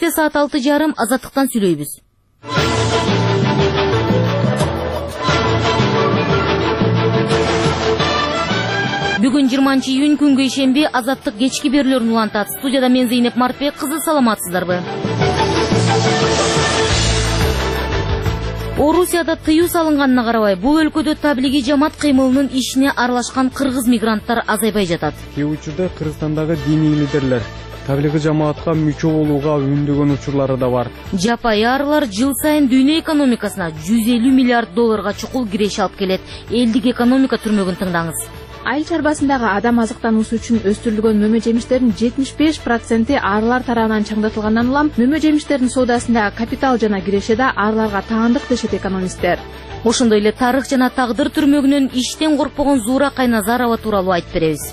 Кечте саат 6:30 Азаттыктан сүйлөйбүз. Бүгүн 20-июнь күнгө ишемби Азаттык кечки берүүлөрүн улантат. Студияда мен Зейнеп Мартбек кызы, саламатсыздарбы? Орусияда тыюу салынганына карабай, бул өлкөдө таблиги жамаат кыймылынын ишине аралашкан кыргыз мигранттар азайбай жатат. Кээ учурда Кыргызстандагы диний лидерлер таблиги жамаатка мүчө болууга үндөгөн учурлары да бар. Жапай арылар жыл сайын дүйнө экономикасына 150 миллиард долларга чукул киреш алып келет. Элдик экономика түрмөгүн тыңдаңыз. Айыл чарбасындагы адам азыктануусу үчүн өстүрүлгөн мөмө жемиштердин 75% арылар тарабынан чаңдатылгандан улам мөмө жемиштердин соодасында капитал жана кирешеде арыларга таандык дешет экономисттер. Ошондой эле тарых жана тагдыр түрмөгүнөн иштен коркпогон Зуура Кайназарова тууралуу айтып беребиз.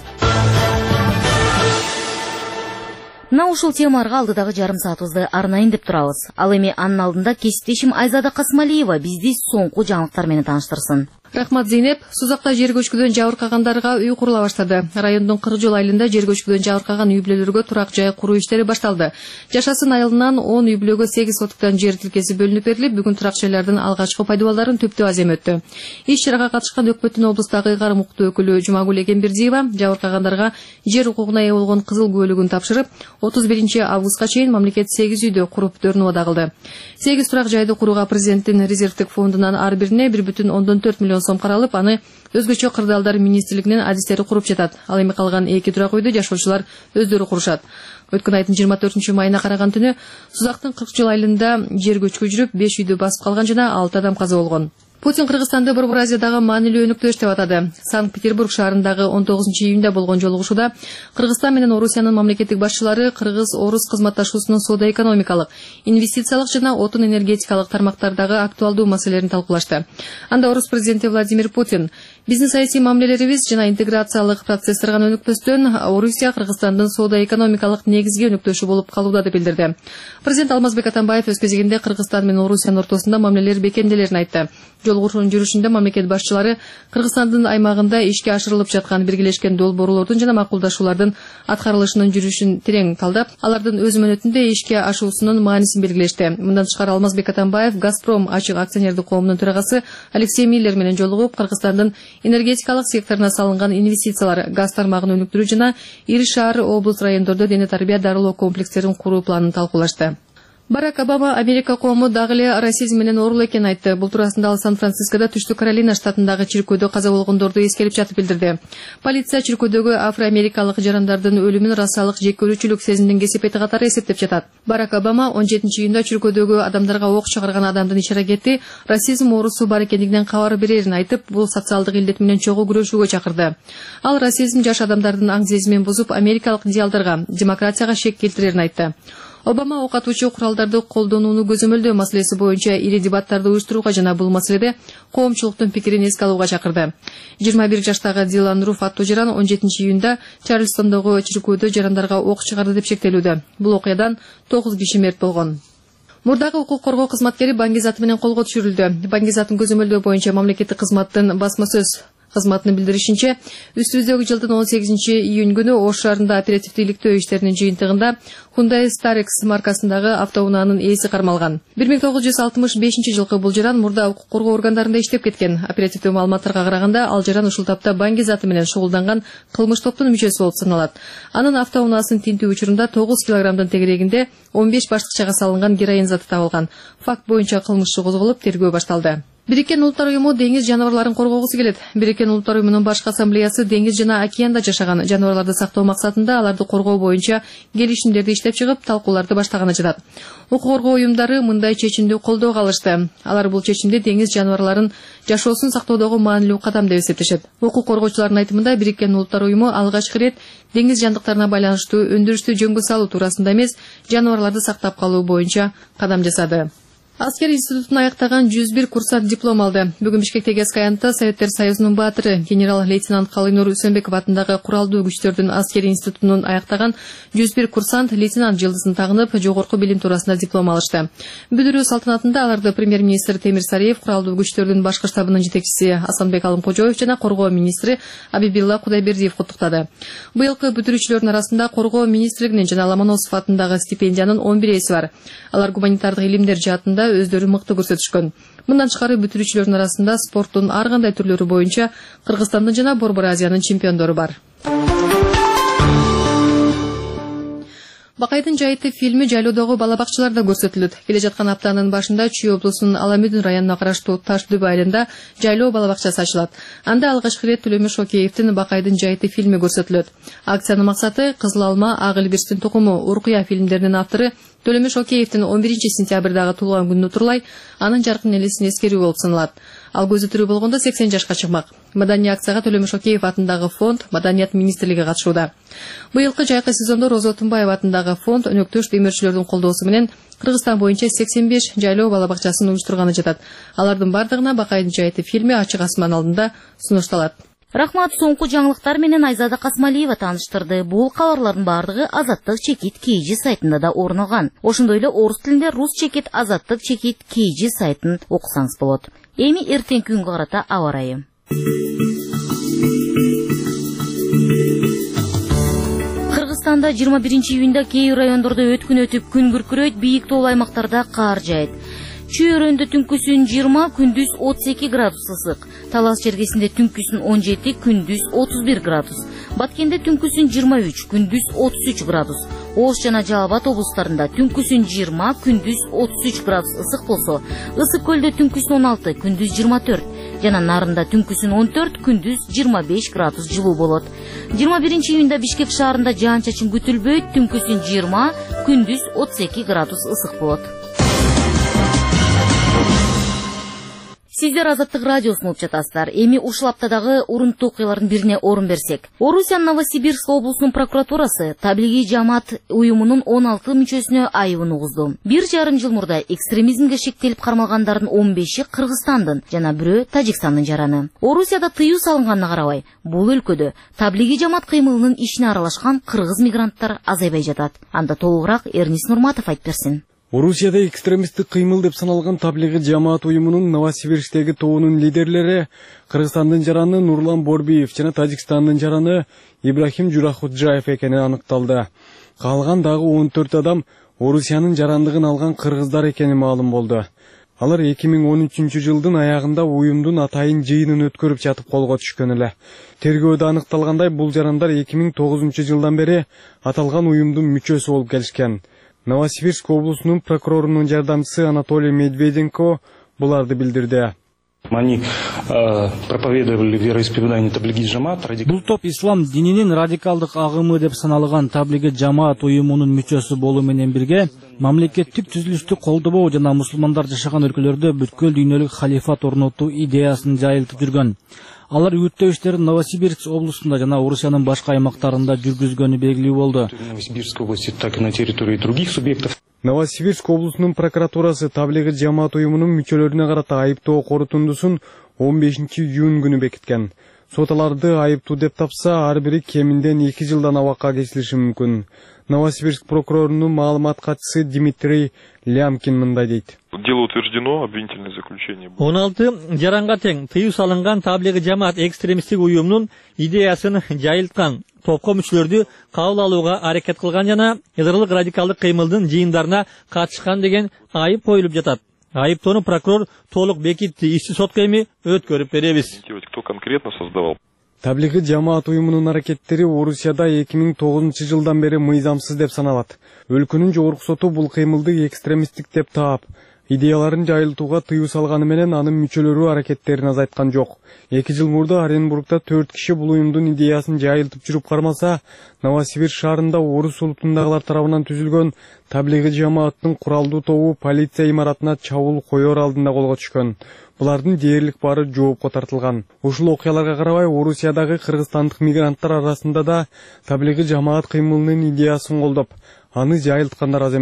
Мына ушул темаларга алдыдагы жарым саатыбызды арнайын деп турабыз. Ал эми анын алдында кесиптешим Айзада Касмалиева бизди соңку жаңылыктар менен тааныштырсын. Рахмат, Зейнеп. Сузакта жер көчкүдөн жабыркагандарга үй курула баштады. Райондун 40 жол айылында жер көчкүдөн жабыркаган үй бүлөлөргө турак жай куруу иштери башталды. Жашасын айылынан 10 үй бүлөгө 8 сотуктан жер тилкеси бөлүнүп берилип, бүгүн турак жайлардын алгачкы пайдалууларын түптүү азем өттү. Иш чарага катышкан Өкмөттүн облустагы ыйгарым укуктуу өкүлү Жумагүл Эгембердиева жабыркагандарга жер укугуна ээ болгон кызыл күбөлүгүн тапшырып, 31-августка чейин мамлекет 8 үйдө куруп берүүнү вада кылды. 8 турак жайды курууга президенттин резервдик фондунан ар бирине 1,4 миллион сом каралып, аны өзгөчө кырдаалдар министрлигинин адистери куруп жатат. Ал эми калган 2 турак үйдү жашоочулар өздөрү курушат. Өткөн айдын 24-майына караган түнү Сузактын 40 жол айылында жер көчкү жүрүп, 5 үйдү басып калган жана 6 адам каза болгон. Путин Кыргызстанды Борбор Азиядагы маанилүү өнүктүрүш деп атады. Санкт-Петербург шаарындагы 19-июнда болгон жолугушууда Кыргызстан менен Орусиянын мамлекеттик башчылары Кыргыз-Орус кызматташуусунун соода-экономикалык, инвестициялык жана отун энергетикалык тармактардагы актуалдуу маселелерин талкуулашты. Анда Орус президенти Владимир Путин биздин саясий мамилелерибиз жана интеграциялык процесстер гана өнүктөстөн Орусия Кыргызстандын соода-экономикалык негизги өнүктөшү болуп калууда деп билдирди. Президент Алмазбек Атамбаев өз кезегинде Кыргызстан менен Орусиянын ортосунда мамилелер бекемделерин айтты. Жолугушуунун жүрүшүндө мамлекет башчылары Кыргызстандын аймагында ишке ашырылып жаткан биргелешкен долбоорлордун жана макулдашуулардын аткарылышынын жүрүшүн терең талдап, алардын өз мөөнөтүндө ишке ашуусунун маанисин белгилешти. Мындан тышкары Алмазбек Атамбаев Газпром ачык акционердик коомунун төрагасы Алексей Миллер менен жолугуп, Кыргызстандын энергетикалык секторуна салынган инвестициялар, газ тармагын өнүктүрүү жана ири шаар облус райондордо дене тарбия дарылоо комплекстерин куруу планын талкуулашты. Барак Обама Америка коому дагы эле расизм менен оорул экенин айтты. Бул туурасында ал Сан-Францискодо Түштүк Каролина штатындагы чиркөөдө каза болгондорду эскерип жатып билдирди. Полиция чиркөөдөгү афро-америкалык жарандардын өлүмүн расалык жеккөрүүчүлүк сезимдин кесепети катары эсептеп жатат. Барак Обама 17-июнда чиркөөдөгү адамдарга ок чыгарган адамдын иш-аракети расизм оорусу бар экендигинен кабар берерин айтып, бул социалдык илдет менен чогуу күрөшүүгө чакырды. Ал расизм жаш адамдардын аң сезимин бузуп, америкалык идеалдарга, демократияга шек келтирерин айтты. Обама ок атуучу куралдарды колдонууну көзөмөлдөө маселеси боюнча ири дебаттарды уюштурууга жана бул маселеде коомчулуктун пикирин эске алууга чакырды. 21 жаштагы Дилан Руф аттуу жаран 17-июнда Чарльстондогу чиркөөдө жарандарга ок чыгарды деп шектелүүдө. Бул окуядан 9 киши мерт болгон. Мурдагы укук коргоо кызматкери Баңгизаты менен колго түшүрүлдү. Баңгизатын көзөмөлдөө боюнча мамлекеттик кызматтын басма сөз кызматынын билдиришинче, үстүбүздөгү жылдын 18-июнь күнү Ош шаарында оперативдүүлүктөө иштеринин жыйынтыгында Hyundai Starex маркасындагы автоунаанын ээси кармалган. 1965-жылкы бул жаран мурда укук коргоо органдарында иштеп кеткен. Оперативдүү маалыматтарга караганда, ал жаран ушул тапта Баңгизаты менен шугулданган кылмыш топтун мүчөсү болуп саналат. Анын автоунаасын тинтүү учурунда 9 килограммдын тегерегинде 15 баштыкчага салынган героин заты табылган. Факт боюнча кылмыш иши козголуп, тергөө башталды. Бириккен Улуттар уюму деңиз жаныбарларын коргоогусу келет. Бириккен Улуттар уюмунун башкы ассамблеясы деңиз жана океанда жашаган жаныбарларды сактоо максатында аларды коргоо боюнча келишимдерди иштеп чыгып, талкууларды баштаганы жатат. Укук коргоо уюмдары мындай чечимди колдоого алышты. Алар бул чечимди деңиз жаныбарларын жашоосун сактоодогу маанилүү кадам деп эсептешет. Укук коргоочулардын айтымында Бириккен Улуттар уюму алгачкы ирет деңиз жандыктарына байланыштуу өндүрүштү жөнгө салуу туурасында эмес, жаныбарларды сактап калуу боюнча кадам жасады. Аскер институтун аяктаган 101 курсант диплом алды. Бүгүн Бишкектеги Скаянтта Советтер Союзунун баатыры генерал-лейтенант Калыйнур Үсөнбеков атындагы куралдуу күчтөрдүн аскери институтунун аяктаган 101 курсант лейтенант жылдызын тагынып, жогорку билим туурасында диплом алышты. Бүтүрүү салтанатында аларды премьер-министр Темир Сариев, куралдуу күчтөрдүн башкы штабынын жетекчиси Асанбек Алымкожоев жана коргоо министри Абибилла Кудайбердиев куттуктады. Быйылкы бүтүрүүчүлөрдүн арасында коргоо министрлигинин жана Ломоносов атындагы стипендиянын 11 эси бар. Алар гуманитардык илимдер жаатында өздөрү мыкты көрсөтүшкөн. Мындан тышкары бүтүрүүчүлөрдүн арасында спорттун ар кандай түрлөрү боюнча Кыргызстандын жана Борбор Азиянын чемпиондору бар. Бакайдын жайыты фильми жайлоодогу бала бакчаларда көрсөтүлөт. Келе жаткан аптанын башында Чүй облусунун Аламүдүн районуна караштуу Таш-Дүбө айылында жайлоо бала бакчасы ачылат. Анда алгачкы ирет Төлөмүш Океевдин Бакайдын жайыты фильми көрсөтүлөт. Акциянын максаты Кызыл алма, Ак Илбирстин тукуму, Уркуя фильмдеринин автору Төлөмүш Океевдин 11 сентябрдагы туулган күнүнө турлай анын жаркын элесин эскерүү болуп саналат. Ал көзү тирүү болгондо 80 жашка чыкмак. Маданий акцияга Төлөмүш Океев атындагы фонд, Маданият министрлиги катышууда. Быйылкы жайкы сезондо Роза Отунбаева атындагы фонд өнөктөш демирчилердин колдоосу менен Кыргызстан боюнча 85 жайлоо бала бакчасын уюштурганы жатат. Алардын бардыгына Бакайдын жайыты фильми ачык асман алдында сунушталат. Рахмат, соңку жаңылыктар менен Айзада Касмалиева тааныштырды. Бул кабарлардын бардыгы Азаттык чекит KG сайтында да орун алган. Ошондой эле орус тилинде Рус чекит Азаттык чекит KG сайтын окусаңыз болот. Эми эртең күнгө карата аба ырайы. Кыргызстанда 21 июнда кээ райондордо өткүн өтүп күн күркүрөйт, бийик тоол аймактарда кар жаайт. Чүй өрөөндө түнкүсүн 20, күндүз 32 градус ысык. Талас жергесинде түнкүсүн 17, күндүз 31 градус. Баткенде түнкүсүн 23, күндүз 33 градус. Ош жана Жалал Абад облустарында түнкүсүн 20, күндүз 33 градус ысык болсо, Ысык көлдө түнкүсүн 16, күндүз 24, жана Нарында түнкүсүн 14, күндүз 25 градус жылуу болот. 21 июнда Бишкек шаарында жаан-чачын күтүлбөйт, түнкүсүн 20, күндүз 32 градус ысык болот. Сиздер Азаттык радиосун угуп жатасыздар. Эми ушул аптадагы урунттуу окуялардын бирине орун берсек. Орусиянын Новосибирск облусунун прокуратурасы таблигий жамаат уюмунун 16 мүчөсүнө айыбын угузду. 1,5 жыл мурда экстремизмге шектелип кармалгандардын 15-и Кыргызстандын жана бирөө Тажикстандын жараны. Орусияда тыюу салынганына карабай, бул өлкөдө таблигий жамаат кыймылынын ишине аралашкан кыргыз мигранттар азайбай жатат. Анда толугураак Эрнис Нурматов айтып берсин. Орусияда экстремисттик кыймыл деп саналган таблигий жамаат уюмунун Новосибирсктеги тобунун лидерлери Кыргызстандын жараны Нурлан Борбиев жана Тажикстандын жараны Ибрахим Журахуджаев экени аныкталды. Калган дагы 14 адам Орусиянын жарандыгын алган кыргыздар экени маалым болду. Алар 2013 жылдын аягында уюмдун атайын жыйынын өткөрүп жатып колго түшкөн эле. Тергөөдө аныкталгандай, бул жарандар 2009 жылдан бери аталган уюмдун мүчөсү болуп келишкен. Новосибирск облусунун прокурорунун жардамчысы Анатолий Медведенко буларды билдирди. Они проповедовали вероисповедание таблигий жамаат. Бул топ ислам дининин радикалдык агымы деп саналган таблигий жамаат уюмунун мүчөсү болуу менен бирге мамлекеттик түзүлүштү колдобоо жана мусулмандар жашаган өлкөлөрдө бүткүл дүйнөлүк халифат орнотуу идеясын жайылтып жүргөн. Алар үгүттөө иштерин Новосибирск облусунда жана Орусиянын башка аймактарында жүргүзгөнү белгилүү болду. Новосибирск области, так и на территории других субъектов. Новосибирск облусунун прокуратурасы таблигий жамаат уюмунун мүчөлөрүнө карата айыптоо корутундусун 15 июнь күнү бекиткен. Сот аларды айыптуу деп тапса, ар бири кеминден 2 жылдан абакка кесилиши мүмкүн. Новосибирск прокурорунун маалымат катчысы Дмитрий Лямкин мындай дейт. Дело утверждено, обвинительное заключение. 16 жаранга тең тыюу салынган таблигий жамаат экстремисттик уюмунун идеясын жайылткан топко мүчөлөрдү кабыл алууга аракет кылган жана ядролук радикалдык кыймылдын жыйындарына катышкан деген айып коюлуп жатат. Айыптоону прокурор толук бекитти, ишти сотко эми өткөрүп беребиз. Кто конкретно создавал? Таблигий жамаат уюмунун аракеттери Орусияда 2009 жылдан бери мыйзамсыз деп саналат. Өлкөнүн жогорку соту бул кыймылды экстремисттик деп таап, идеяларын жайылтууга тыюу салганы менен анын мүчөлөрү аракеттерин азайткан жок. 2 жыл мурда Оренбургда 4 киши бул уюмдун идеясын жайылтып жүрүп кармаса, Новосибирск шаарында орус улутундагылар тарабынан түзүлгөн таблигий жамааттын куралдуу тобу полиция имаратына чабуул коёр алдында колго түшкөн. Булардын дээрлик баары жоопко тартылган. Ушул окуяларга карабай, Орусиядагы кыргызстандык мигранттар арасында да таблигий жамаат кыймылынын идеясын колдоп, аны жайылткандар аз эмес.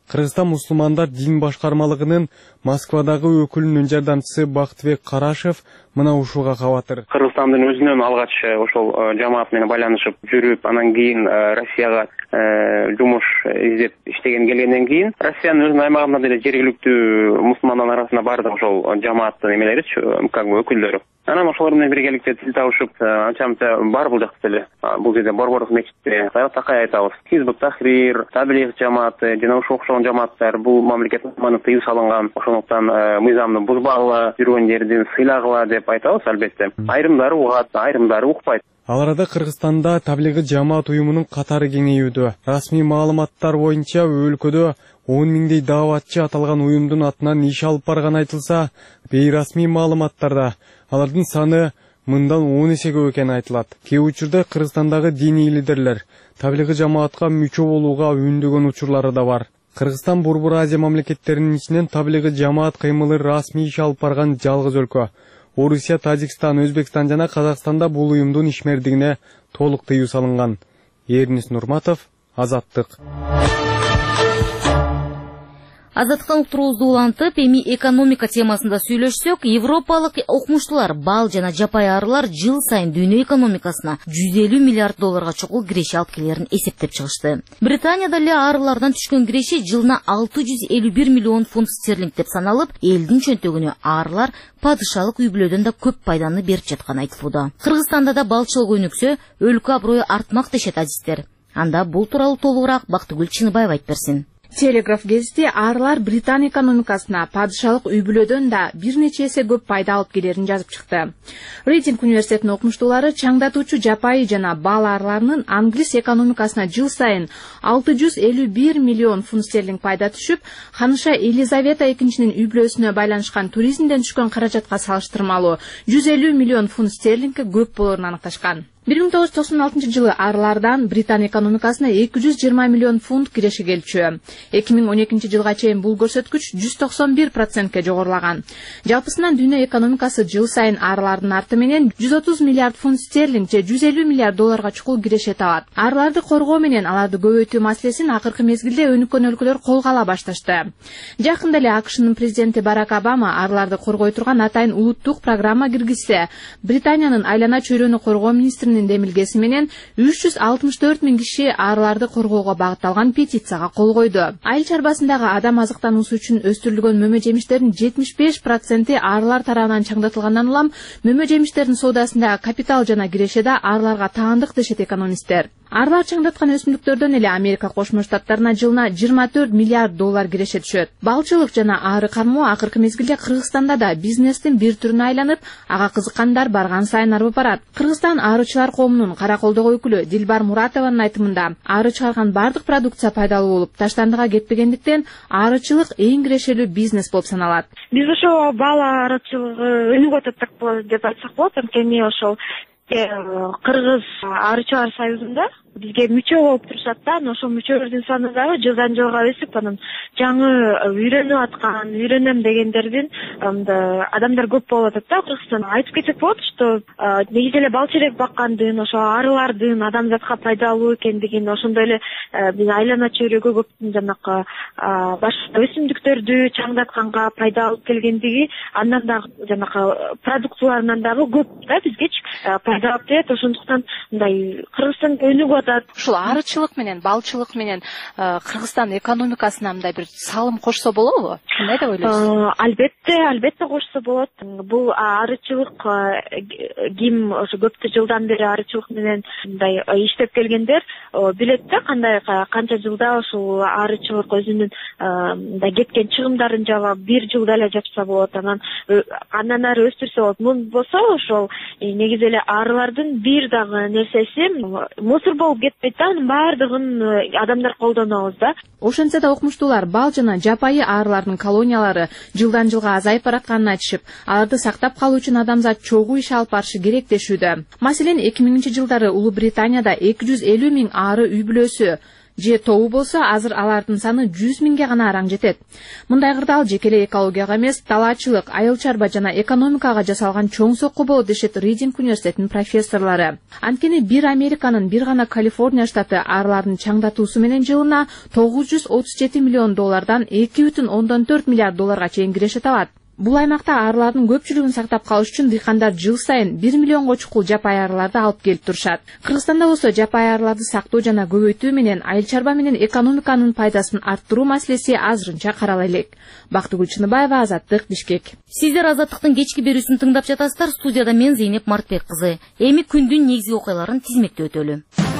Кыргызстан мусулмандар дин башкармалыгынын Москвадагы өкүлүнүн жардамчысы Бактыбек Карашев мына ушуга кабатыр. Кыргызстандын өзүнөн алгач ошол жамаат менен байланышып жүрүп, анан кийин Россияга жумуш издеп иштеген келгенден кийин Россиянын өзүнүн аймагында деле жергиликтүү мусулмандар арасында барды ошол жамааттын эмелеричи, как бы өкүлдөрү. Анан ошолор менен биргеликте тил табышып, анча-мынча бар бул жакта деле. Бул жерде Борбордук мечитте Такай айтабыз. Хизбут Тахрир, Таблигh жамааты жана ошого окшогон жамааттар бул мамлекет тыюу салынган. Ошондуктан мыйзамды бузбагыла, жүргөн жердин сыйлагыла деп айтабыз, албетте. Айрымдары угат, айрымдары укпайт. Ал арада Кыргызстанда таблигы жамаат уюмунун катары кеңейүүдө. Расмий маалыматтар боюнча өлкөдө 10 миңдей дааватчы аталган уюмдун атынан иш алып барганы айтылса, бейрасмий маалыматтарда алардын саны мындан 10 эсе көп экени айтылат. Кээ учурда Кыргызстандагы диний лидерлер таблигы жамаатка мүчө болууга үндөгөн учурлары да бар. Кыргызстан Борбор Азия мамлекеттеринин ичинен таблигы жамаат кыймылы расмий иш алып барган жалгыз өлкө. Орусия, Тажикстан, Өзбекстан жана Казакстанда бул уюмдун ишмердигине толук тыюу салынган. Эрнис Нурматов, Азаттык. Азаттыктан уктуруубузду улантып, эми экономика темасында сүйлөшсөк, европалык окумуштуулар бал жана жапай арылар жыл сайын дүйнө экономикасына 150 миллиард долларга чукул киреше алып келерин эсептеп чыгышты. Британияда эле арылардан түшкөн киреше жылына 651 миллион фунт стерлинг деп саналып, элдин чөнтөгүнө арылар падышалык үй-бүлөдөн да көп пайданы берип жатканы айтылууда. Кыргызстанда да балчылык өнүксө, өлкө аброю артмак дешет азиздер. Анда бул тууралуу толугураак Бактыгүл Чыныбаева айтып берсин. Телеграф гезити арылар Британ экономикасына падышалык үй-бүлөдөн да бир нече эсе көп пайда алып келерин жазып чыкты. Рейтинг университетинин окумуштуулары чаңдатуучу жапайы жана бал арыларынын англис экономикасына жыл сайын 651 миллион фунт стерлинг пайда түшүп, ханыша Елизавета экинчинин үй-бүлөсүнө байланышкан туризмден түшкөн каражатка салыштырмалуу 150 миллион фунт стерлингке көп болорун аныкташкан. 1996 жылы арылардан Британ экономикасына 220 миллион фунт киреше келчү. 2012 жылга чейин бул көрсөткүч 191%ке жогорулаган. Жалпысынан дүйнө экономикасы жыл сайын арылардын арты менен 130 миллиард фунт стерлинг же 150 миллиард долларга чукул киреше табат. Арыларды коргоо менен аларды көбөйтүү маселесин акыркы мезгилде өнүккөн өлкөлөр колго ала башташты. Жакында эле АКШнын президенти Барак Обама арыларды коргой турган атайын улуттук программа киргизсе, Британиянын айлана чөйрөнү коргоо министри демилгеси менен 364 миң киши арыларды коргоого багытталган петицияга кол койду. Айыл чарбасындагы адам азыктануусу үчүн өстүрүлгөн мөмө жемиштердин 75% арылар тарабынан чаңдатылгандан улам мөмө жемиштердин соодасында капитал жана киреше да арыларга таандык дешет экономисттер. Арылар чаңдаткан өсүмдүктөрдөн эле Америка Кошмо Штаттарына жылына 24 миллиард доллар киреше түшөт. Балчылык жана ары кармоо акыркы мезгилде Кыргызстанда да бизнестин бир түрүнө айланып, ага кызыккандар барган сайын арып барат. Кыргызстан арычылар коомунун Караколдогу өкүлү Дилбар Муратованын айтымында, ары чыгарган бардык продукция пайдалуу болуп, таштандыга кетпегендиктен арычылык эң кирешелүү бизнес болуп саналат. Биз ошо бал арычылыгы өнүгүп атат деп айтсак болот. Анткени ошол Кыргыз арычылар союзунда бизге мүчө болуп турушат да, ошол мүчөлөрдүн саны дагы жылдан жылга өсүп, анан жаңы үйрөнүп аткан, үйрөнөм дегендердин адамдар көп болуп атат да Кыргызстанда. Айтып кетсек болот, что негизи эле бал черек баккандын, ошо арылардын адамзатка пайдалуу экендигин, ошондой эле биз айлана чөйрөгө көп жанакы башка өсүмдүктөрдү чаңдатканга пайда алып келгендиги, андан дагы жанакы продукцияларынан дагы көп да бизгечи пайда алып келет. Ошондуктан мындай Кыргызстан өнүгүп ушул арычылык менен балчылык менен Кыргызстан экономикасына мындай бир салым кошсо болобу? Кандай деп ойлойсуз? Албетте кошсо болот. Бул арычылык ким ошо көптү жылдан бери арычылык менен мындай иштеп келгендер билет да, канча жылда ушул арычылык өзүнүн мындай кеткен чыгымдарын жаап, бир жылда эле жапса болот, андан ары өстүрсө болот. Мун болсо ошол негизи эле арылардын бир дагы нерсеси мусор болуп кетпейт да, анын баардыгын адамдар колдонобуз да. Ошентсе да окумуштуулар бал жана жапайы арылардын колониялары жылдан жылга азайып баратканын айтышып, аларды сактап калуу үчүн адамзат чогуу иш алып барышы керек дешүүдө. Маселен, 2000-жылдары Улуу Британияда 250 миң ары үй-бүлөсү же тобу болсо азыр алардын саны 100 миңге гана араң жетет. Мындай кырдаал жекелей экологияга эмес, талаачылык, айыл чарба жана экономикага жасалган чоң сокку болот дешет Ридинг университетинин профессорлору. Анткени бир Американын бир гана Калифорния штаты арлардын чаңдатуусу менен жылына $937 миллион $2,4 миллиард чейин кирешет алат. Бул аймакта арлардын көпчүлүгүн сактап калыш үчүн дыйкандар жыл сайын 1 миллионго чукул жапайы арларды алып келип турушат. Кыргызстанда болсо жапайы арларды сактоо жана көбөйтүү менен айыл чарба менен экономиканын пайдасын арттыруу маселеси азырынча карала элек. Бактыгүл Чыныбаева, Азаттык, Бишкек. Сиздер Азаттыктын кечки берүүсүн тыңдап жатасыздар. Студияда мен Зейнеп Мартбек кызы. Эми күндүн негизги окуяларын тизмектеп өтөлү.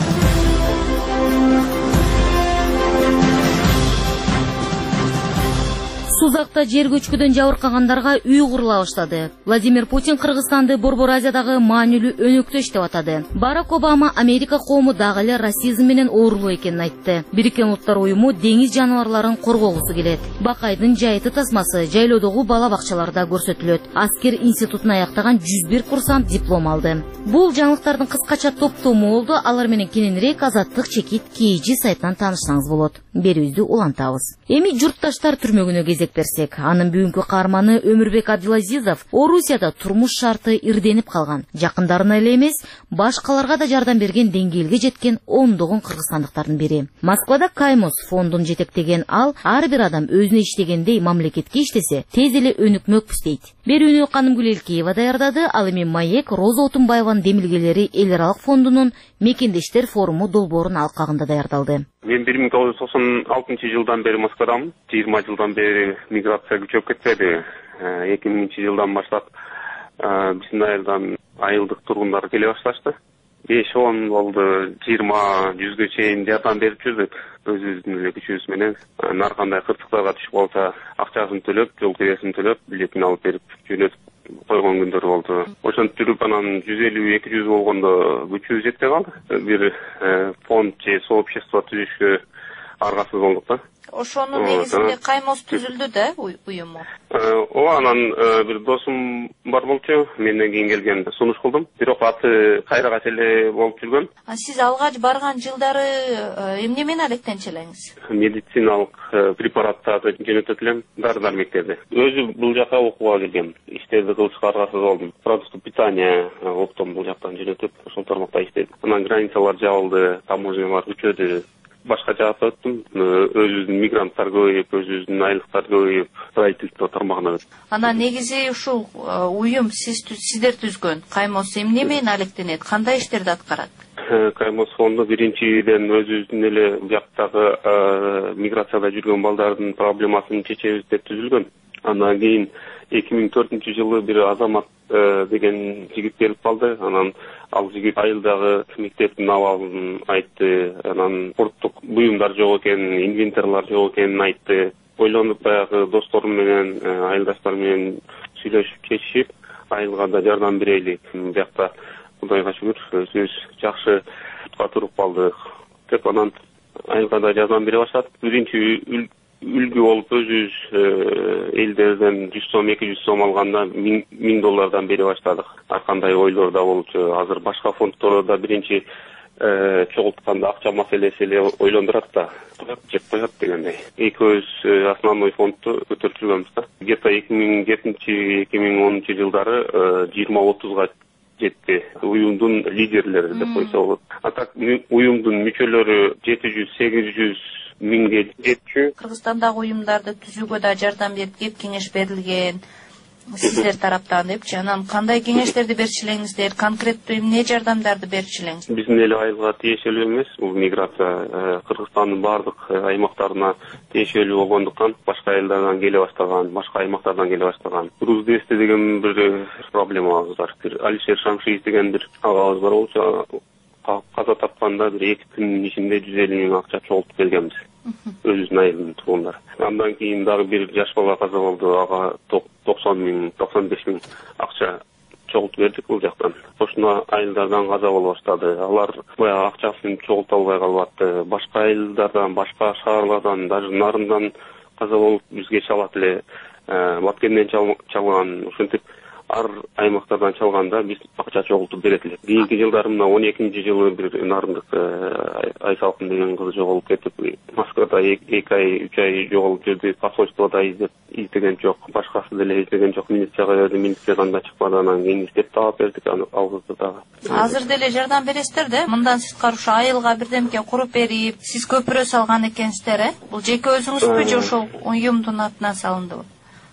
Сузакта жер көчкүдөн жабыркагандарга үй курула баштады. Владимир Путин Кыргызстанды Борбор Азиядагы маанилүү өнөктөш деп атады. Барак Обама Америка коому дагы эле расизм менен оорулуу экенин айтты. Бириккен Улуттар уюму деңиз жаныбарларын коргогусу келет. Бакайдын жайыты тасмасы жайлоодогу бала бакчаларда көрсөтүлөт. Аскер институтун аяктаган 101 курсант диплом алды. Бул жаңылыктардын кыскача топтому болду. Алар менен кененирээк Азаттык чекит KG сайтынан таанышсаңыз болот. Берүүбүздү улантабыз. Эми журтташтар түрмөгүнө кезектерсек, анын бүгүнкү каарманы Өмүрбек Абдулазизов Орусияда турмуш шарты ирденип калган. Жакындарына эле эмес, башкаларга да жардам берген деңгээлге жеткен ондогон кыргызстандыктардын бири. Москвада Каймос фондун жетектеген ал, ар бир адам өзүнө иштегендей мамлекетке иштесе, тез эле өнүкмөкпүз дейт. Берүүнү Канымгүл Элкеева даярдады, ал эми Маек Роза Отунбаеванын демилгелери эл аралык фондунун Мекендештер форуму долбоорунун алкагында даярдалды. Мен 1996 жылдан бери Москвадамын. 20 жылдан бери миграция күчөп кетпеди. 2000 жылдан баштап биздин айылдан айылдык тургундар келе башташты. 5-10 болду, 20-100гө чейин жардам берип жүрдүк. Өзүбүздүн эле күчүбүз менен ар кандай кырсыктарга түшүп калса, акчасын төлөп, жол киресин төлөп, билетин алып берип жөнөтүп койгон күндөр болду. Ошентип жүрүп анан 150-200 болгондо күчүбүз жетпей калды. Бир фонд же сообщество түзүшкө аргасыз болдук да. Ошонун негизинде Каймос түзүлдү да уюму. Ооба, анан бир досум бар болчу, менден кийин келген сунуш кылдым. Бирок аты кайрага эле болуп жүргөн. Сиз алгач барган жылдары эмне менен алектенчү элеңиз? Медициналык препараттарды жөнөтөт элем, дары-дармектерди. Өзү бул жака окууга келгем. Иштерди кылышка аргасыз болдум. Продукты питания оптом бул жактан жөнөтүп, ошол тармакта иштедим. Анан границалар жабылды, таможнялар күчөдү. Башка жакка өттүм. Өзүбүздүн мигранттар көбөйүп, өзүбүздүн айлыктар көбөйүп, строительство тармагына өттүм. Анан негизи ушул уюм сиздер түзгөн Каймос эмне менен алектенет? Кандай иштерди аткарат? Каймос фонду биринчиден өзүбүздүн эле жактагы миграцияда жүргөн балдардын проблемасын чечебиз деп түзүлгөн. Андан кийин 2004 жылы бир Азамат деген жигит келип калды. Анан ал жигит айылдагы мектептин абалын айтты. Анан спорттук буюмдар жок экенин, инвентарлар жок экенин айтты. Ойлонуп баягы досторум менен, айылдаштар менен сүйлөшүп чечишип, айылга да жардам берели. Биякта Кудайга шүгүр, өзүбүз жакшы туруп калдык деп анан айылга да жардам бере баштадык. Биринчи үлгү болуп өзүбүз элдерден 100 сом, 200 сом алганда $1000 бере баштадык. Ар кандай ойлор да болчу. Азыр башка фонддорда биринчи чогултканда акча маселеси эле ойлондурат да, жеп коет дегендей. Экөөбүз основной фондду көтөрүп жүргөнбүз да. Где-то 2007-2010 жылдары 20-30га жетти. Уюмдун лидерлери деп койсо болот. А так уюмдун мүчөлөрү 700-800 миңге жетчү. Кыргызстандагы уюмдарды түзүүгө да жардам берип, кеңеш берилген. Сиздер тараптан депчи, анан кандай кеңештерди берчү элеңиздер, конкреттүү эмне жардамдарды берчү элеңиз? Биздин эле айылга тиешелүү эмес, бул миграция Кыргызстандын бардык аймактарына тиешелүү болгондуктан башка айылдардан келе баштаган, башка аймактардан келе баштаган. Груздесте деген бир проблемабыз бар. Алишер Шамшиев деген бир агабыз бар болчу. Каза тапканда бир 2 күндүн ичинде 150 миң акча чогултуп келгенбиз. Өзүбүздүн айылдын тургундары. Андан кийин дагы бир жаш бала каза болду. Ага 90 миң, 95 миң акча чогултуп бердик бул жактан. Ошондо айылдардан каза боло баштады. Алар баягы акчасын чогулта албай калбатты. Башка айылдардан, башка шаарлардан, даже Нарындан каза болуп бизге чалат эле. Баткенден чалган. Ошентип ар аймактардан чалганда биз акча чогултуп берет элек. Кийинки жылдары мына 12-жылы бир Нарындык Айсалкын деген кыз жоголуп кетип, Москвада 2 ай 3 ай жоголуп жүрдү. Посольствода издеген жок, башкасы деле издеген жок. Милицияга берди, милициядан да чыкпады. Анан кийин издеп таап бердик ал кызды дагы. Азыр деле жардам бересиздер да? Мындан сырткары ушу айылга бирдемке куруп берип, сиз көпүрө салган экенсиздер, Бул жеке өзүңүзбү же ошол уюмдун атынан салындыбы?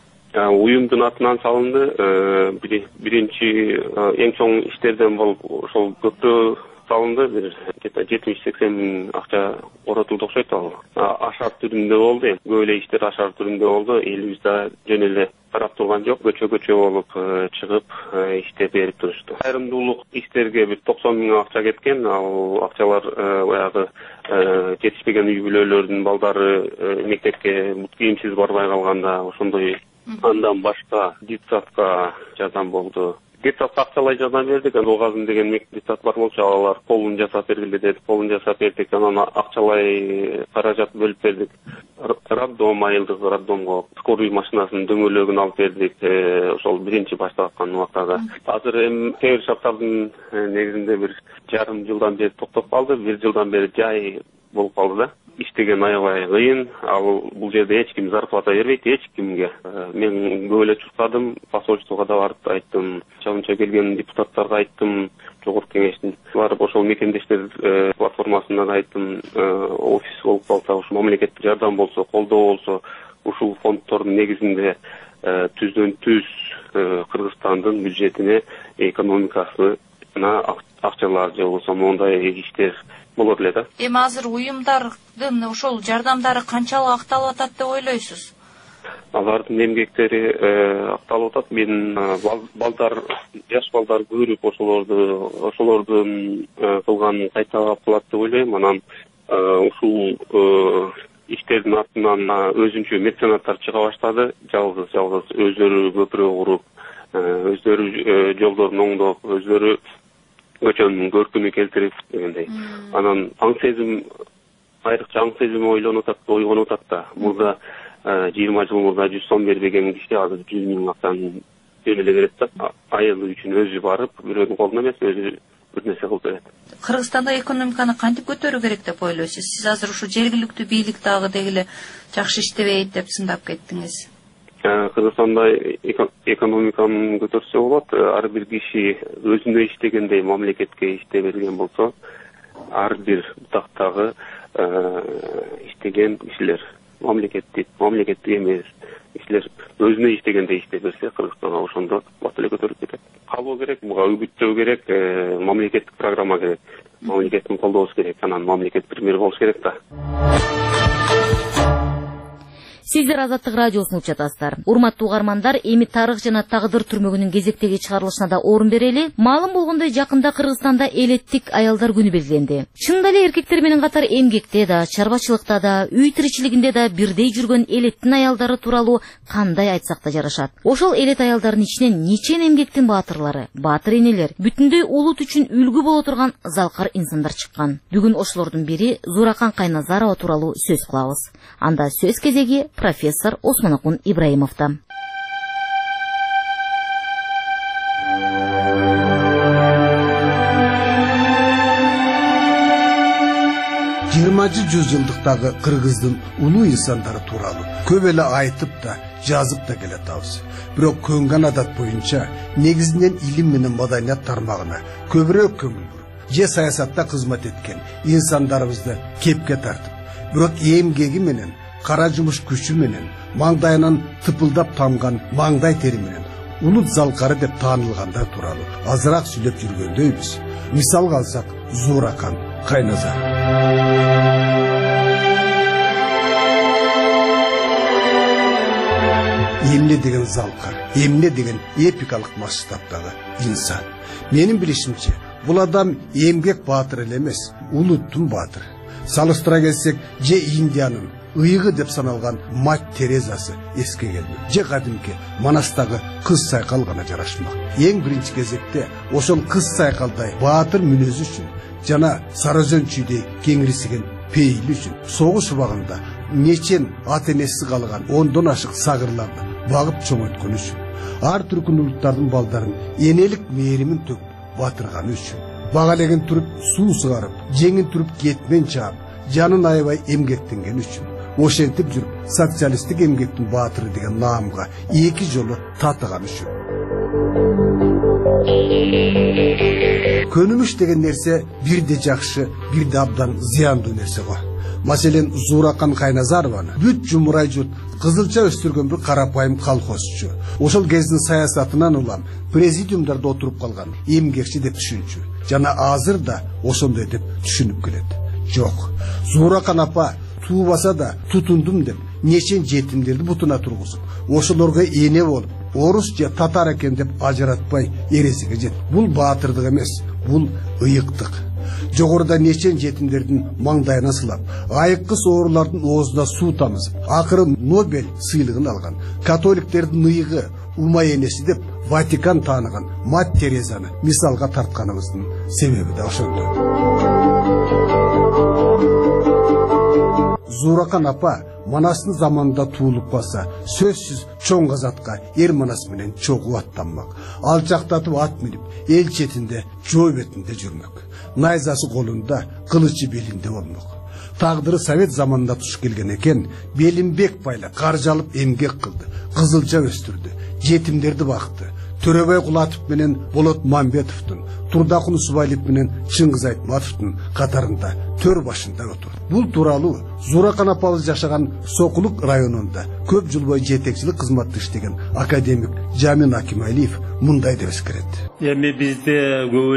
Уюмдун атынан салынды. Биринчи эң чоң иштерден болуп ошол көпүрө салынды. Бир 70-80 миң акча оротулду окшойт ал. Ашар түрүндө болду. Көп эле иштер ашар түрүндө болду. Элибизде жөн эле карап турган жок, көчө болуп чыгып иштеп берип турушту. Айрымдуулук иштерге бир 90 миң акча кеткен. Ал акчалар баягы жетишпеген үй бүлөлөрдүн балдары мектепке бут кийимсиз барбай калганда ошондой. Андан башка детсадка жардам болду. Детсадка акчалай жардам бердик. Логазын деген детсад бар болчу, алар полун жасап бергиле деди. Полун жасап бердик. Анан акчалай каражат бөлүп бердик. Роддом, айылдык роддомго скорый машинасынын дөңгөлөгүн алып бердик. Ошол биринчи башталган убактагы. Азыр эми кээ бир шарттардын негизинде бир жарым жылдан бери токтоп калды. Бир жылдан бери жай болуп калды да. Иштеген аябай кыйын. Ал бул жерде эч ким зарплата бербейт, эч кимге. Мен көп эле чуркадым, посольствого да барып айттым, чалымча келген депутаттарга айттым, жогорку кеңештин барып ошол мекендештер платформасына да айттым, офис болуп калса, ушу мамлекеттик жардам болсо, колдоо болсо, ушул фонддордун негизинде түздөн-түз Кыргызстандын бюджетине, экономикасына акчалар же болбосо мондай иштер болот эле да. Эми азыр уюмдардын ошол жардамдары канчалык акталып атат деп ойлойсуз? Алардын эмгектери акталып атат. Мен балдар, жаш балдар көрүп ошолордун кылганын кайталап кылат деп ойлойм. Анан ушул иштердин артынан өзүнчө меценаттар чыга баштады. Жалгыз өздөрү көпүрө куруп, өздөрү жолдорун оңдоп, өздөрү көчөнүн көркүнү келтирип дегендей. Анан айрыкча аң сезим ойгонуп атат да. Мурда 20 жыл мурда 100 сом бербеген киши азыр 100 миң акчаны жөн эле берет да. Айылы үчүн өзү барып, бирөөнүн колунан эмес, өзү бир нерсе кылып берет. Кыргызстанда экономиканы кантип көтөрүү керек деп ойлойсуз? Сиз азыр ушу жергиликтүү бийлик дагы дегиле жакшы иштебейт деп сындап кеттиңиз. Кыргызстанда экономиканы көтөрсө болот. Ар бир киши өзүнө иштегендей мамлекетке иштей берген болсо, ар бир бутактагы иштеген кишилер, мамлекеттик эмес кишилер өзүнө иштегендей иштей берсе, Кыргызстанга ошондо бат эле көтөрүп кетет. Калуу керек, буга үгүттөө керек, мамлекеттик программа керек, мамлекеттин колдоосу керек, анан мамлекет пример болуш керек да. Сиздер Азаттык радиосун угуп жатасыздар. Урматтуу угармандар, эми тарых жана тагдыр түрмөгүнүн кезектеги чыгарылышына да орун берели. Маалым болгондой, жакында Кыргызстанда элеттик аялдар күнү белгиленди. Чындап эле эркектер менен катар эмгекте да, чарбачылыкта да, үй тиричилигинде да бирдей жүргөн элеттин аялдары тууралуу кандай айтсак да жарашат. Ошол элет аялдардын ичинен нечен эмгектин баатырлары, баатыр энелер, бүтүндөй улут үчүн үлгү боло турган залкар инсандар чыккан. Бүгүн ошолордун бири Зуракан Кайназарова тууралуу сөз кылабыз. Анда сөз кезеги профессор Осмонакун Ибраимовда. Жыйырманчы жүзжылдыктагы Кыргыздын улуу инсандары тууралуу көп эле айтып да, жазып да келатабыз. Бирок көнгөн адат боюнча негизинен илим менен маданият тармагына көбүрөөк көңүл буруп, же саясатта кызмат эткен инсандарыбызды кепке тартып, бирок эмгеги менен, кара жумуш күчү менен, маңдайынан тыпылдап тамган маңдай тери менен улут залкары деп таанылгандар тууралуу азыраак сүйлөп жүргөндөйбүз. Мисалга алсак, Зуракан Кайназаров. Эмне деген залкар, эмне деген эпикалык масштабтагы инсан. Менин билишимче, бул адам эмгек баатыр эле эмес, улуттун баатыры. Салыштыра келсек, же Индиянын ыйыгы деп саналган мать Терезасы эске келмек, же кадимки Манастагы кыз сайкал гана жарашмак. Эң биринчи кезекте ошол кыз сайкалдай баатыр мүнөзү үчүн жана Сарыөзөн чүйдей кеңирисиген пейили үчүн согуш убагында нечен ата энеси калган ондон ашык сагырларды багып чоңойткон үчүн ар түркүн улуттардын балдарын энелик мээримин төгүп батырганы үчүн. Бага элеген туруп суу сыгарып, жеңин туруп кетмен чаап, жанын аябай эмгектенген үчүн. Ошентип жүрүп, социалисттик эмгектин баатыры деген наамга 2 жолу татыган үчүн. Көнүмүш деген нерсе бирде жакшы, бирде абдан зыяндуу нерсе го. Маселен, Зууракан Кайназарованы бүт жумурай журт кызылча өстүргөн бир карапайым колхозчу. Ошол кездин саясатынан улам президиумдарда отуруп калган эмгекчи деп түшүнчү. Жана азыр да ошондой деп түшүнүп келет. Жок. Зууракан апа туубаса да тутундум деп нечен жетимдерди бутуна тургузуп, ошолорго эне болуп, орус же татар экен деп ажыратпай эресиге жет. Бул баатырдык эмес, бул ыйыктык. Жогоруда нечен жетимдердин маңдайына сылап, айыккы соорулардын оозуна суу тамызып, акыры Нобель сыйлыгын алган католиктердин ыйыгы ума энеси деп Ватикан тааныган Мать Терезаны мисалга тартканыбыздын себеби да ошондо. Зууракан апа манастын заманында туулуп калса, сөзсүз чоң казатка эр манас менен чогуу аттанмак. Алчактатып ат минип, эл четинде, жоо бетинде жүрмөк. Найзасы колунда, кылычы белинде болмок. Тагдыры совет заманында туш келген экен, белин бек байлап, каржалып эмгек кылды, кызылча өстүрдү, жетимдерди бакты. Төрөбай Кулатов менен Болот Мамбетовдун, Турдакун Усубайлиев менен Чыңгыз Айтматовдун катарында төр башында отурду. Бул тууралуу Зууракан апабыз жашаган Сокулук районунда көп жыл бою жетекчилик кызматты иштеген академик Жамин Акималиев мындай деп эскерет. Эми бизде көп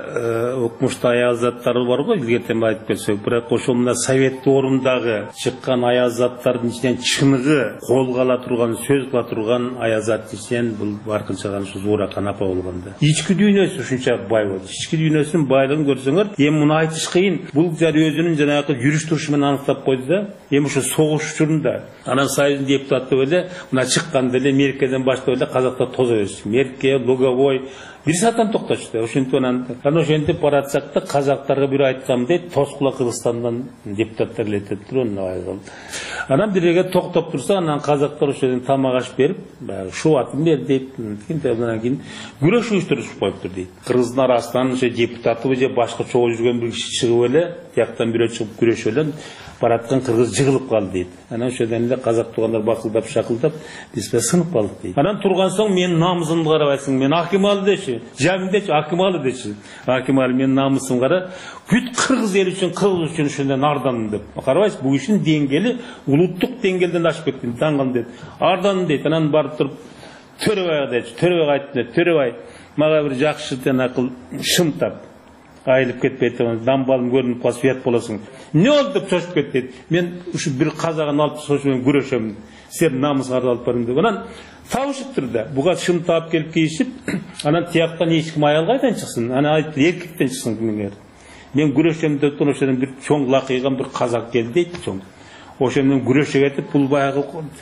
эле окумуштуу аязаттар бар го, илгертен айтып берсек, бирок ошол мына совет орындагы чыккан аязаттардын ичинен чыныгы колго ала турган, сөз кыла турган аязат ичинен бул баркынча Зууракан апа болгондо. Ички дүйнөсү ушунча бай болду. Ички дүйнөсүнүн байлыгын көрсөңөр, эми муну айтыш кыйын. Бул жар өзүнүн жанагы жүрүш турушу менен аныктап койду да. Эми ошо согуш учурунда анан Союздун депутаты эле мына чыкканда эле Меркеден баштап эле казакта тозо беришти. Мерке, Луговой бир сааттан токтотушту. Ошентип анан ошентип баратсак да казактарга бир айткам дейт, Тоскула Кыргызстандан депутаттар элетиптир оны. Анан биреге токтоп турса, анан казактар ошодон тамак аш берип, шубатын бер дейт. Анан кийин күрөш уюштуруп коюптур дейт. Кыргыздын арасынан ошо депутаты же башка чогуу жүргөн бир киши чыгып эле, тияктан бирөө чыгып күрөшүп эле бараткан кыргыз жыгылып калды дейт. Анан ошодон эле казак туугандар бакылдап шакылдап, биз сынып калдык дейт. Анан турган соң менин намысымды карабайсың, мен Акималы дечи, Жамин дечи, Акималы дечи. Акималы менин намысымды кара, бүт кыргыз эл үчүн, кыргыз үчүн ошондон ардандым деп. Карабайсыз, бул кишинин деңгели улуттук деңгээлден ашып кеткен, таңган дейт. Ардандым дейт. Анан барып туруп Төрөбайга дечи, Төрөбайга айттым, Төрөбай, мага бир жакшы акыл шым тап. Айылып кетпейт, дамбалым көрүнүп калса уят болосуң. Не болду деп чочуп кетти. Мен ушу бир казагын алып ошо менен күрөшөм. Сен намысыңарды алып барың деп. Анан табышыптыр да. Буга шым таап келип кийишип, анан тияктан эч ким аял кайдан чыксын? Анан айтты, эркектен чыксын кимдер. Мен күрөшөм деп ошондон бир чоң лакыйган бир казак келди дейт, чоң. Ошондон күрөшө кетип, бул баягы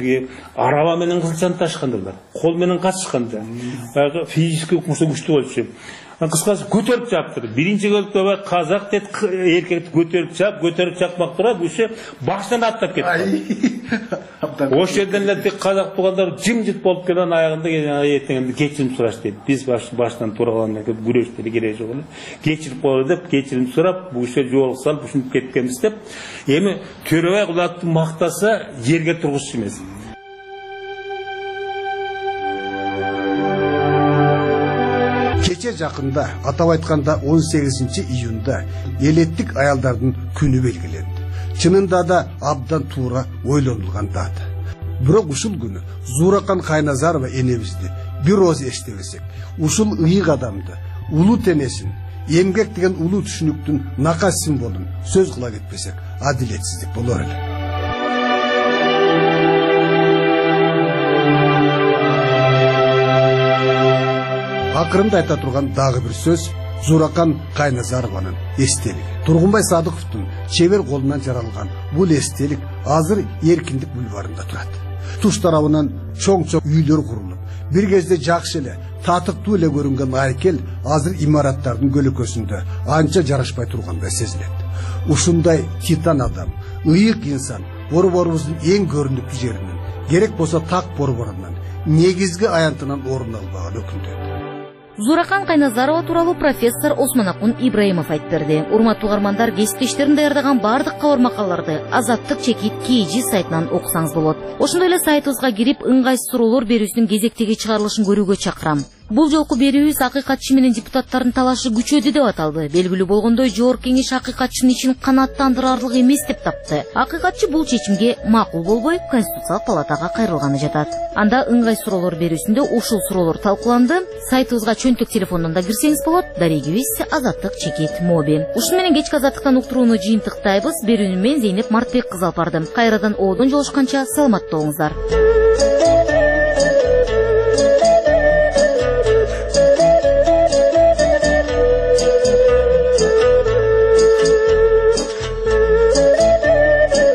араба менен кызылчаны ташкандар. Кол менен качышканда. Баягы физический укмушу күчтүү болчу. Кыскасы көтөрүп чаптыр. Биринчи көлүктө казак дет эркекти көтөрүп чапмак турат, ошо башынан аттап кетти. Ошодон эле казак туугандар жымжыт болуп келген аягында эртең кечирим сураш дейт. Биз башынан тургандан кийин күрөштөрү кереги жок эле. Кечирип коелу деп кечирим сурап, бул ошо жолук салып ушинтип кеткенбиз деп. Эми Төрөбай Кулатовду мактаса жерге тургузчу эмес. Кече жакында, атап айтканда 18-июнда элеттик аялдардын күнү белгиленди. Чынында да абдан туура ойлонулган дата. Бирок ушул күнү Зууракан Кайназарова энебизди бир оз эстебесек, ушул ыйык адамды, улуу тенесин, эмгек деген улуу түшүнүктүн накас символун сөз кыла кетпесек, адилетсиздик болор эле. Акырында айта турган дагы бир сөз Зууракан Кайназарованын эстелиги. Тургунбай Садыковдун чебер колунан жаралган бул эстелик азыр Эркиндик бульварында турат. Туш тарабынан чоң-чоң үйлөр курулуп, бир кезде жакшы эле, татыктуу эле көрүнгөн айкел азыр имараттардын көлөкөсүндө анча жарашпай тургандай сезилет. Ушундай титан адам, ыйык инсан борборубуздун эң көрүнүктүү жеринин керек болса так борборунан негизги аянтынан орун албаган өкүндү. Зууракан Кайназарова тууралуу профессор Осмонакун Ибраимов айтып берди. Урматтуу угармандар, кесиптештерим даярдаган бардык кабар макалаларды Азаттык чекит KG сайтынан окусаңыз болот. Ошондой эле сайтыбызга кирип, ыңгайсыз суроолор берүүсүнүн кезектеги чыгарылышын көрүүгө чакырам. Бул жолку берүүбүз акыйкатчы менен депутаттардын талашы күчөдү деп аталды. Белгилүү болгондой, Жогорку Кеңеш акыйкатчынын ишин канааттандырарлык эмес деп тапты. Акыйкатчы бул чечимге макул болбой, Конституциялык палатага кайрылганы жатат. Анда ыңгай суроолор берүүсүндө ушул суроолор талкууланды. Сайтыбызга чөнтөк телефондон да кирсеңиз болот. Дарегибиз Азаттык чекит моби. Ушуну менен кечки азаттыктан уктурууну жыйынтыктайбыз. Берүүнү мен Зейнеп Мартбек кызы алып бардым. Кайрадан оодон жолушканча саламатта болуңуздар.